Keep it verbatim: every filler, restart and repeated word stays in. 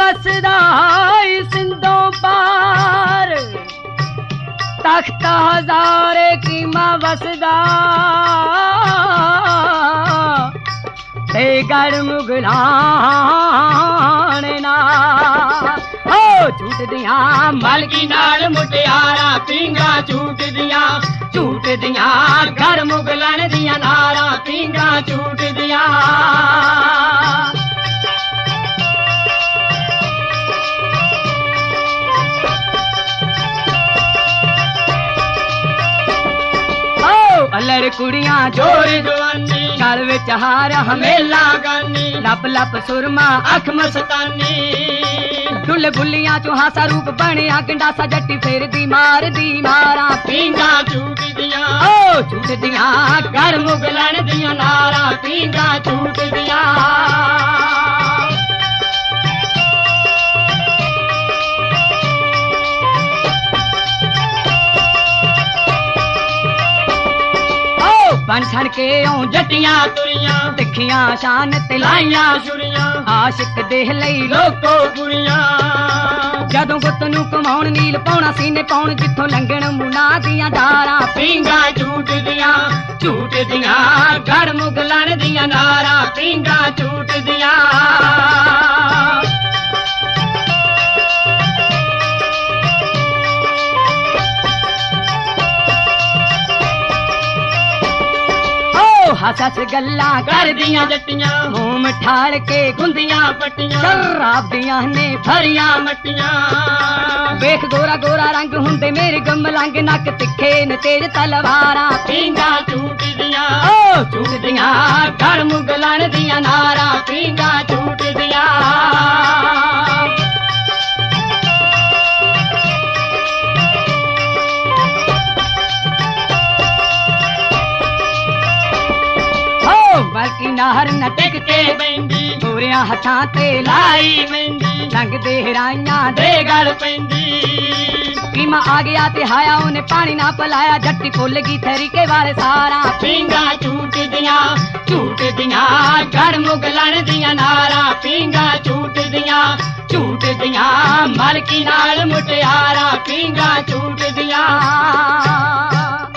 वसदा सिंधों पार तख्त हजारे कीमा वसदा ते गढ़ मुगलान ना हो झूठ दियां मलकी नाल मुटियारा पींगा झूठ दियां झूठ दियां गढ़ मुगलन दियां नारा पींगा झूठ दियां अल्लड़ कुड़ियां जोर जवानी गल विच हार हमेला गानी लप लप सुरमा अख मस्तानी डुल बुलियां चो हासा रूप बनिया गंडासा जट्टी फेर दी मार दी मारा पींगा झूठ दियां ओ झूठ दियां घर मुगलन दियां नारा पींगा झूठ दियां बन छड़ के औ जटियां तुरियां दिखियां शान ते लाइयां छुरियां आशिक देह लई लोको बुरियां जदों गुੱਤ ਨੂੰ ਕਮਾਉਣ ਨੀਲ ਪਾਉਣਾ ਸੀਨੇ ਪਾਉਣ ਜਿੱਥੋਂ ਲੰਘਣ ਮੁਨਾ ਦੀਆਂ ਡਾਰਾਂ ਪੀਂਗਾ ਝੂਠ ਦੀਆਂ ਝੂਠ ਦੀਆਂ ਗੜ ਮੁਗਲਣ ਦੀਆਂ ਨਾਰਾਂ ਪੀਂਗਾ ਝੂਠ ਦੀਆਂ हस हस गल्लां कर दियां जट्टियां मूंह मठाल के गुंदियां पट्टियां शराब दियां ने भरियां मट्टियां वेख गोरा गोरा रंग हुंदे मेरे गमलंग नक तिखे न तेज तलवारां पींगा झूठ दियां ओ झूठ दियां गड़ मुगलन दियां नारा पींगा झूठ दियां बल्कि नाहर न टिक के बैंदी गोरियां हथां ते लाई मेंदी लंघदे हिराइयां दे गल पैंदी कीमा आ गया ते हाया ओने पानी ना पलाया जट्टी भुल गई तरीके वाले सारा पींगा झूठ दियां झूठ दियां गड़ मुगलन दियां नारा पींगा झूठ दियां झूठ दियां मलकी नाल मुटियारा पींगा झूठ दियां